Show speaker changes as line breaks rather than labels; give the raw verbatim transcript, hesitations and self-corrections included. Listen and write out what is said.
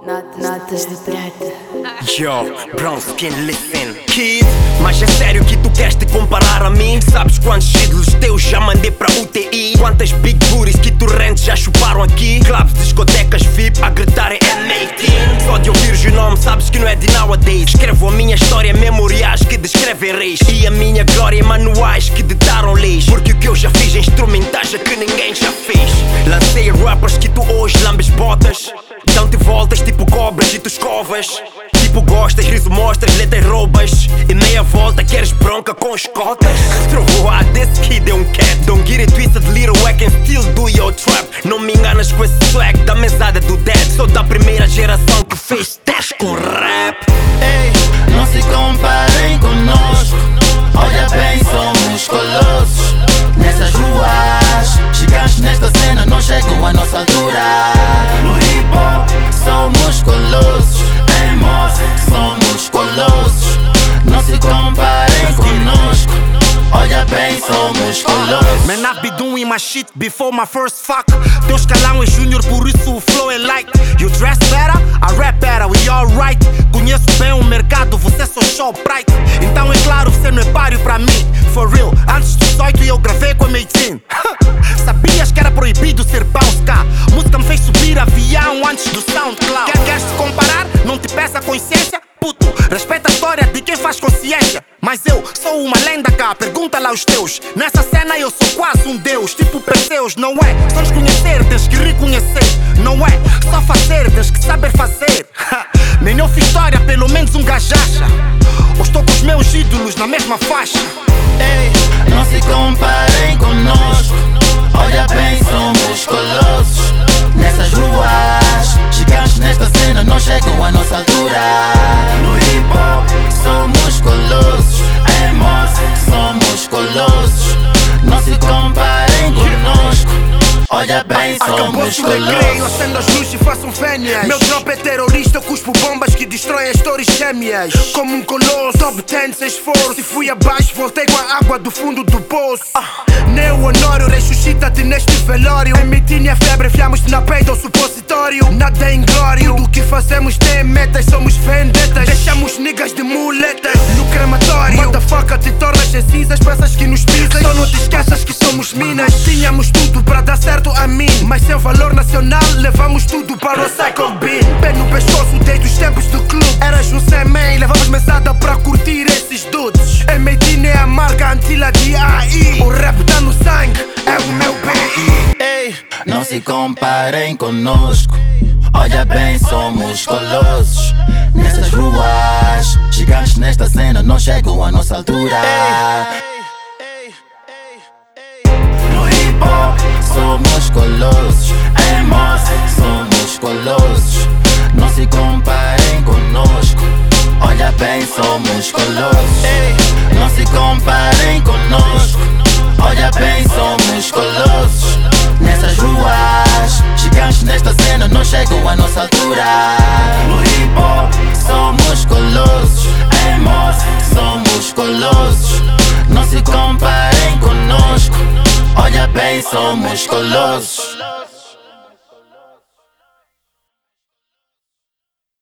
Notas de prata.
Yo, brown skin, listen. Kid, mas é sério que tu queres te comparar a mim? Sabes quantos ídolos teus já mandei pra U T I? Quantas big booties que torrentes já chuparam aqui? Clubs, discotecas, V I P a gritarem M dezoito. Só de ouvires o nome sabes que não é de nowadays. Escrevo a minha história em memoriais que descrevem reis, e a minha glória em manuais que ditaram leis. Porque o que eu já fiz em instrumentais é que ninguém já fez. Lancei rappers que tu hoje lambes botas, dão-te voltas tipo cobras e tu escovas. Tipo gostas, riso mostras, letras roubas, e meia volta queres bronca com as cotas. Trovo a desse kid é um cat. Don't get it twisted, little I can still do your trap. Não me enganas com esse swag da mesada do dead. Sou da primeira geração que fez teste com rap.
Ei, não se comparem conosco. Olha bem, somos colossos nessas ruas, gigantes nesta cena não chegam à nossa altura. No hip hop somos colossos, em moça somos colossos. Não se comparem conosco. Olha bem, somos colossos.
Man, I've been doing my shit before my first fuck. Teu escalão é junior, por isso o flow é light. You dress better, I rap better, we alright. Conheço bem o mercado, você só show bright. Então é claro, você não é páreo pra mim. For real, antes dos dezoito eu gravei com a Medicine. Sabias que era proibido ser bounce cá? Música me fez subir avião antes do SoundCloud. Quer, queres te comparar? Não te peça consciência? Puto, respeita a história de quem faz consciência. Mas eu sou uma lenda cá, pergunta lá aos teus. Nessa cena eu sou quase um deus, tipo Perseus, não é? Só nos conhecer, tens que reconhecer. Não é só fazer, tens que saber fazer. Nem eu fiz história, pelo menos um gajacha. Ou estou com os meus ídolos na mesma faixa.
Ei, não se comparem conosco. Olha bem, somos colossos nessas ruas, gigantes nesta cena não chegam à nossa altura. No hip hop somos colossos, em moça somos colossos. Não se comparem conosco. Olha bem, somos colossos.
Eu acendo as luzes e faço um fénias. Meu drop é terrorista, eu cuspo bombas que destroem as torres gêmeas. Como um colosso, top dez sem esforço. Se fui abaixo, voltei com a água do fundo do poço. Neo Honório, ressuscita-te neste velório. Emitinha febre, enfiamos-te na peida ou supositório. Nada é inglório, tudo o que fazemos tem metas. Somos vendetas, deixamos niggas de muletas no crematório. Motherfucker, te tornas em cinzas, pensas que nos pisas. Só não te esqueças que somos minas. Tínhamos tudo pra dar certo a mim, mas sem valor nacional levamos tudo para o Cycle Bin. Pé no pescoço desde os tempos do clube. Eras um semen, levavas mesada pra curtir esses dudes. M-Medicine é a marca antila de A I. O rap tá no sangue, é o meu B I.
Ei, não se comparem conosco. Olha bem, somos colossos nessas ruas, gigantes nesta cena não chegam à nossa altura. No hip hop somos colossos, em moça somos colossos. Não se comparem conosco. Olha bem, somos colossos. Não se comparem conosco. Olha bem, somos colossos nessas ruas, gigantes nesta cena não chegam à nossa altura. No hip hop somos colossos, em moça somos colossos. Não se comparem conosco. Olha bem, somos colossos.